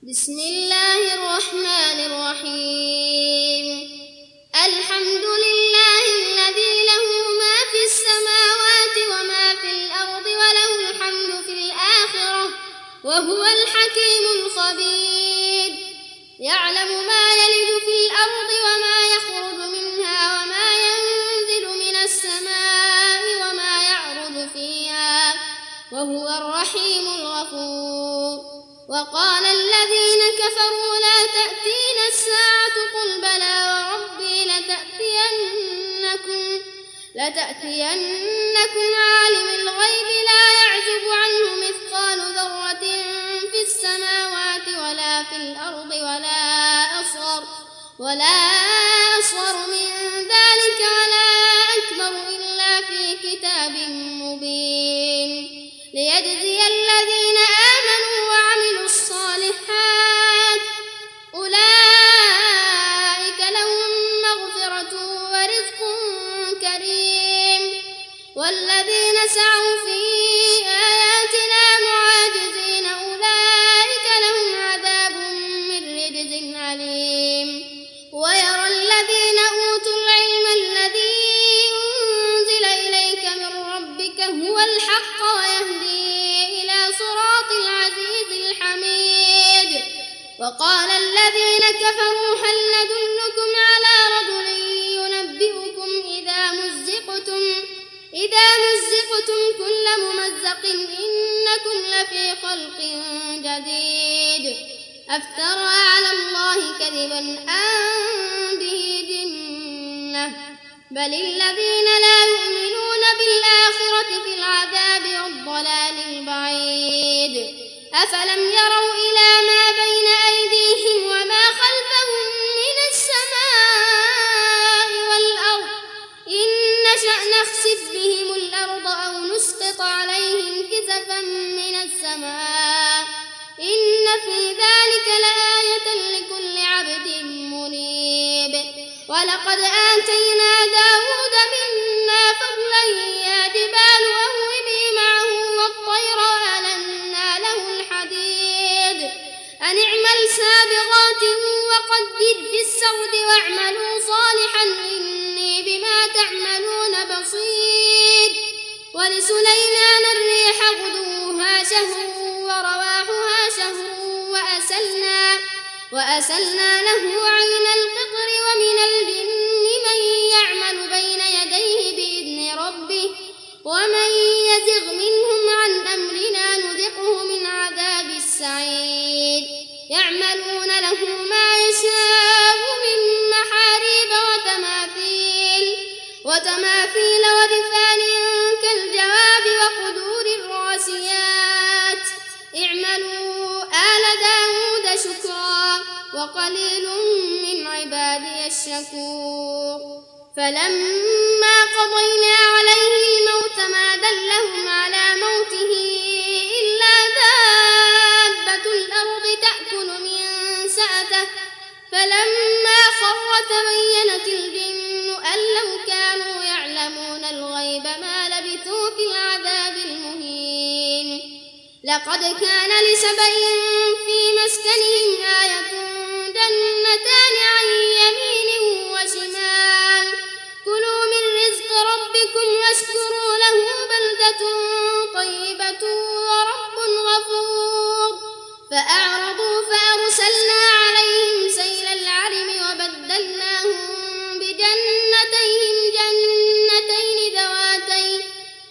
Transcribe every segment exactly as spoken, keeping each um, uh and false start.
بسم الله الرحمن الرحيم. الحمد لله الذي له ما في السماوات وما في الأرض وله الحمد في الآخرة وهو الحكيم الخبير. يعلم ما يلج في الأرض وما يخرج منها وما ينزل من السماء وما يعرج فيها وهو الرحيم الغفور. وقال الذين كفروا لا تأتينا الساعة قل بلى وربي لتأتينكم لتأتينكم عالم الغيب لا يعزب عنه مثقال ذرة في السماوات ولا في الأرض ولا أصغر ولا أصغر من ذلك ولا أكبر إلا في كتاب مبين ليجزي الذين آمنوا وعملوا الصالحات أولئك لهم مغفرة ورزق كريم. والذين سعوا في آياتنا معاجزين أولئك لهم عذاب من رجز عليم. ويرى الذين أوتوا العلم الذي أنزل إليك من ربك هو الحق ويهدي إلى صراط العزيز الحميد. وقال الذين كفروا هل ندلكم على رجل ينبئكم إذا مزقتم إذا مزقتم كل ممزق إنكم لفي خلق جديد أفترى على الله كذبا أم به جنة بل الذين لا يؤمنون بالآخرة في العذاب والضلال البعيد. أفلم يروا إلى ما بين أيديهم وما خلفهم من السماء والأرض إن نشأ نخسف بهم الأرض أو نسقط عليهم كسفا من السماء إن في ذلك لآية لكل عبد منيب. ولقد آتينا داود منا فضلا يا جبال أوبي معه والطير وألنا له الحديد أن اعمل سابغات وقدر في السرد واعملوا صالحا إني بما تعملون بصير. ولسليمان الريح غدوها شهر ورواحها شهر وأسلنا, وأسلنا له عين القطر ومن الجن من يعمل بين يديه بإذن ربه ومن يزغ منهم عن أمرنا نذقه من عذاب السعير. يعملون له ما يشاء من محاريب وتماثيل وتماثيل ودفان كالجواب وقدور الراسيات اعملوا آل داود شكرا وقليل من عبادي الشكور. فلما قضينا عليه الموت ما دلهم على موته إلا دابة الأرض تأكل من سأته فلما خر تبينت الجن أن لو كانوا يعلمون الغيب ما لبثوا في العذاب المهين. لقد كان لسبإ في مسكنهم آية جنتان عن يمين وشمال كلوا من رزق ربكم واشكروا له بلدة طيبة ورب غفور. فأعرضوا فأرسلنا عليهم سيل العرم وبدلناهم بجنتيهم جنتين ذواتي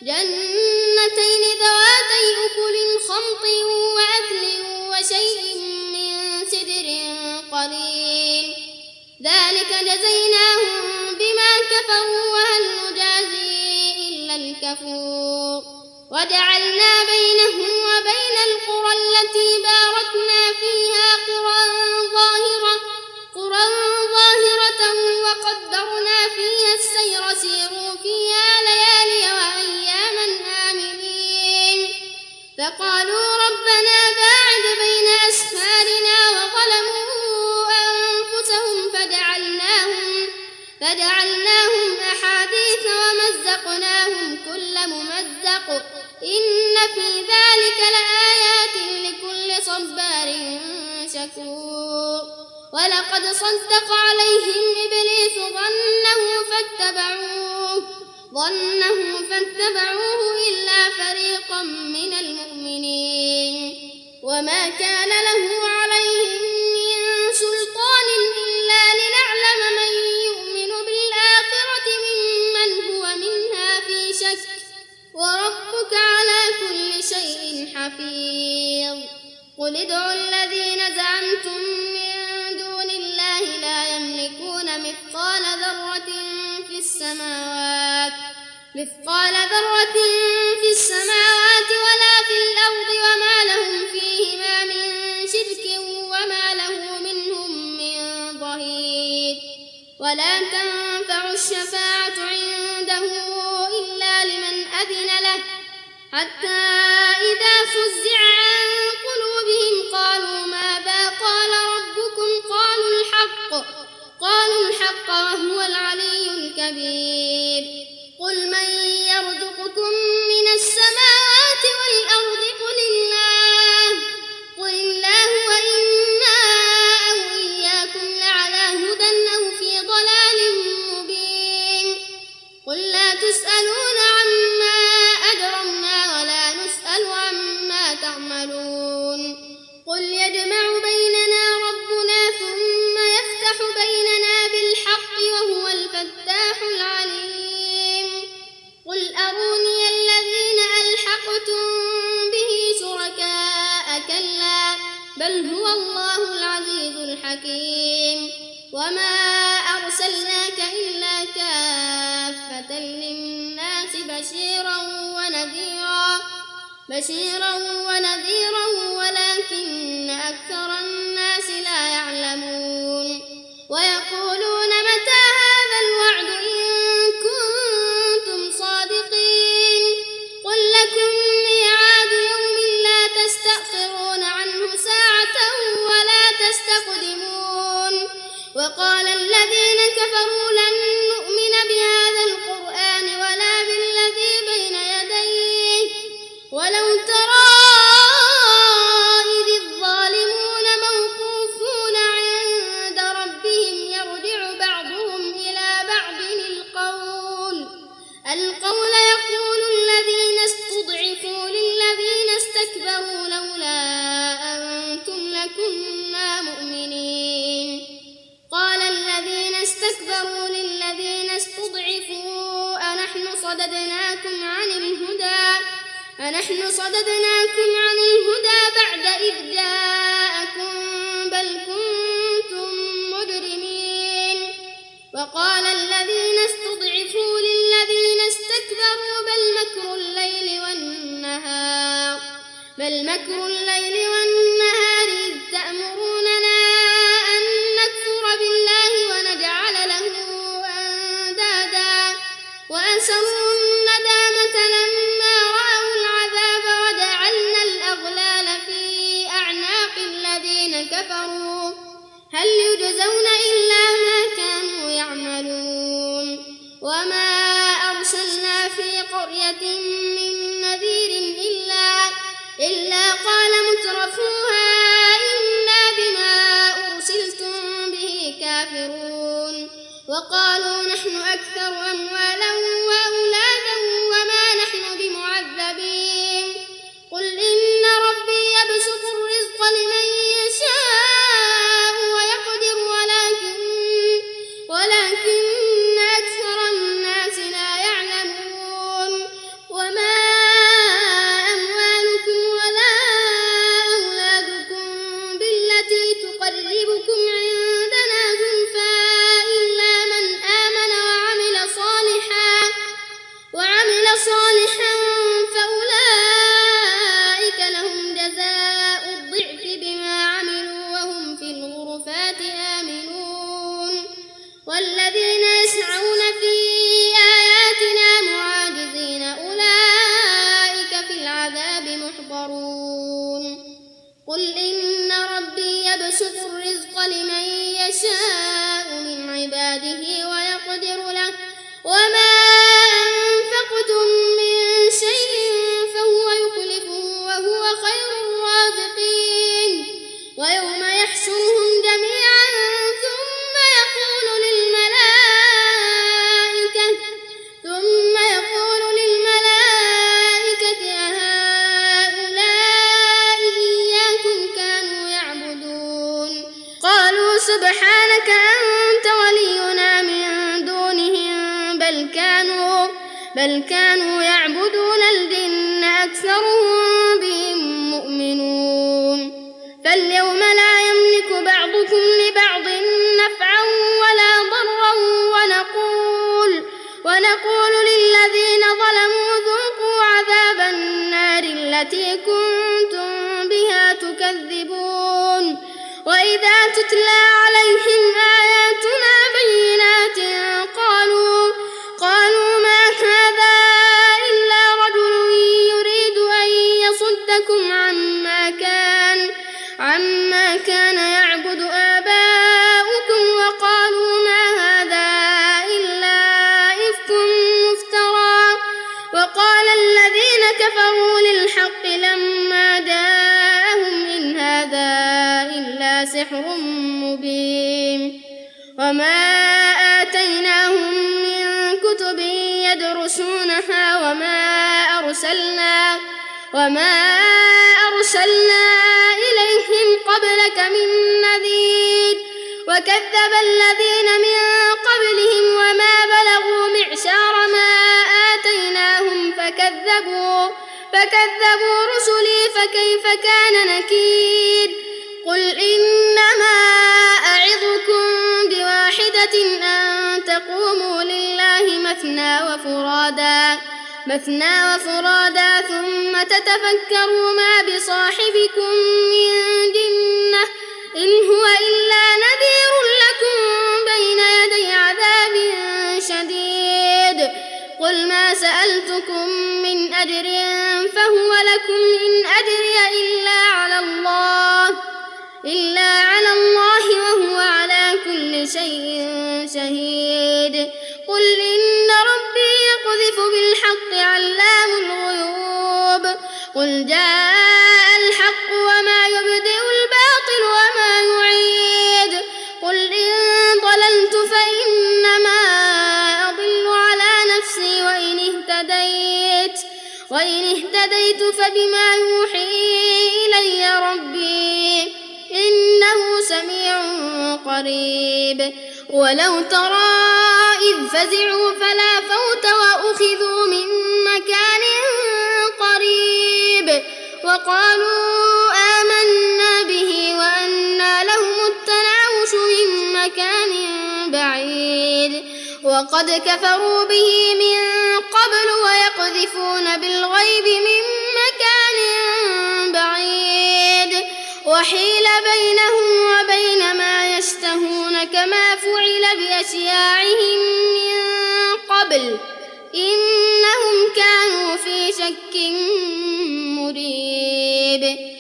جنتين ذواتي أكل خمط وأثل وشيء من سدر قليل ذلك جزيناهم بما كفروا وهل نجازي إلا الكفور. وجعلنا بينهم وبين القرى التي باركنا فيها قرى ظاهرة قرى ظاهرة وقدرنا فيها السير سيروا فيها ليالي وأياما آمنين. فقالوا ربنا باعد بين أسفارنا وظلموا أنفسهم فجعلناهم فجعلناهم أحاديث ومزقناهم كل ممزق إن في ذلك لآيات لكل صبار شكور ولقد صدق عليهم إبليس ظنه فاتبعوه ظنه فاتبعوه إلا فريقا من المؤمنين وما كان له عليهم من سلطان إلا لنعلم من يؤمن بالآخرة ممن هو منها في شك وربك على كل شيء حفيظ قل ادعوا الذين زعمتم من دون الله لا يملكون مثقال ذرة في السماوات مثقال ذرة في السماوات ولا في الأرض وما لهم فيهما من شرك وما له منهم من ظهير ولا تنفع الشفاعة عنده إلا لمن أذن له حتى إذا فزع عن قلوبهم قالوا ماذا قال ربكم قالوا الحق قالوا الحق وهو العلي الكبير قل من يرزقكم من السماوات والأرض قل الله قل الله وإنا أو إياكم لعلى هدى أو في ضلال مبين قل لا تسألون عما أجرمنا ولا نسأل عما تعملون قل يجمع بيننا ربنا ثم يفتح بيننا بالحق وهو الفتاح العليم قل أروني الذين ألحقتم به شركاء كلا بل هو الله العزيز الحكيم وما أرسلناك إلا كافة للناس بشيرا ونذيرا بشيرا ونذيرا ولكن أكثر الناس لا يعلمون ويقولون متى هذا الوعد إن كنتم صادقين قل لكم ميعاد يوم لا تستأخرون عنه ساعة ولا تستقدمون وقال الذين كفروا لن نؤمن بهذا القرآن ولا بالذي بين يديه ولو ترى إذ الظالمون موقوفون عند ربهم يرجع بعضهم إلى بعض القول القول يقول الذين استضعفوا للذين استكبروا لولا أنتم لكنا مؤمنين قال الذين استكبروا للذين استضعفوا أنحن صددناكم عن الهدى أنحن صددناكم عن الهدى بعد إذ جاءكم بل كنتم مجرمين وقال الذين استضعفوا للذين استكبروا بل مكر الليل والنهار بل مكر الليل والنهار إذ تأمروننا أن نكفر بالله ونجعل له أندادا وأسروا الندامة لما رأوا العذاب وجعلنا الأغلال في أعناق الذين كفروا هل يجزون إلا ما كانوا يعملون وما أرسلنا في قرية من نذير إلا إلا قال مترفوها إنا بما أرسلتم به كافرون وقالوا نحن أكثر أموالا وأولادا وما نحن بمعذبين قل إن ربي يبسط الرزق لمن يشاء ويقدر ولكن ولكن أكثر الناس لا يعلمون وما أموالكم ولا أولادكم بالتي تقربكم عندنا زلفى إلا من آمن وعمل صالحا وعمل صالحا فأولئك لهم جزاء الضعف بما عملوا وهم في الغرفات آمنون والذين يسعون في آياتنا معاجزين أولئك في العذاب محضرون قل إن ربي يبسط الرزق لمن يشاء من عباده ويقدر له وما أنفقتم من شيء فهو يخلفه وهو خير الرازقين ويوم يحشرهم سبحانك أنت ولينا من دونهم بل كانوا بل كانوا يعبدون الجن أكثرهم بهم مؤمنون فاليوم لا يملك بعضكم لبعض نفعا ولا ضرا ونقول ونقول للذين ظلموا ذوقوا عذاب النار التي كنتم بها تكذبون وإذا تتلى عليهم آياتنا بينات قالوا قالوا ما هذا إلا رجل يريد أن يصدكم عما كان عما كان يعبد آباؤكم وقالوا ما هذا إلا إفك مفترى وقال الذين كفروا للحق لما جاءهم إن هذا إلا سحر مبين وما آتيناهم من كتب يدرسونها وما أرسلنا وما أرسلنا إليهم قبلك من نذير وكذب الذين من قبلهم وما بلغوا معشار ما آتيناهم فكذبوا فكذبوا رسلي فكيف كان نكير قل إنما أعظكم بواحدة أن تقوموا لله مثنى وفرادا مثنى وفرادا ثم تتفكروا ما بصاحبكم من جنة إن هو إلا نذير لكم بين يدي عذاب شديد قل ما سألتكم من أجر فهو لكم إن أجري إلا على الله إلا على الله وهو على كل شيء شهيد قل إن ربي يقذف بالحق علام الغيوب قل جاء الحق وما يبدئ الباطل وما يعيد قل إن ضللت فإنما أضل على نفسي وإن اهتديت وإن اهتديت فبما يوحي إلي ربي إنه سميع قريب ولو ترى إذ فزعوا فلا فوت وأخذوا من مكان قريب وقالوا آمنا به وأنى لهم التناوش من مكان بعيد وقد كفروا به من قبل ويقذفون بالغيب من مكان بعيد وحيل بينهم وبين ما يشتهون كما فعل بأشياعهم من قبل إنهم كانوا في شك مريب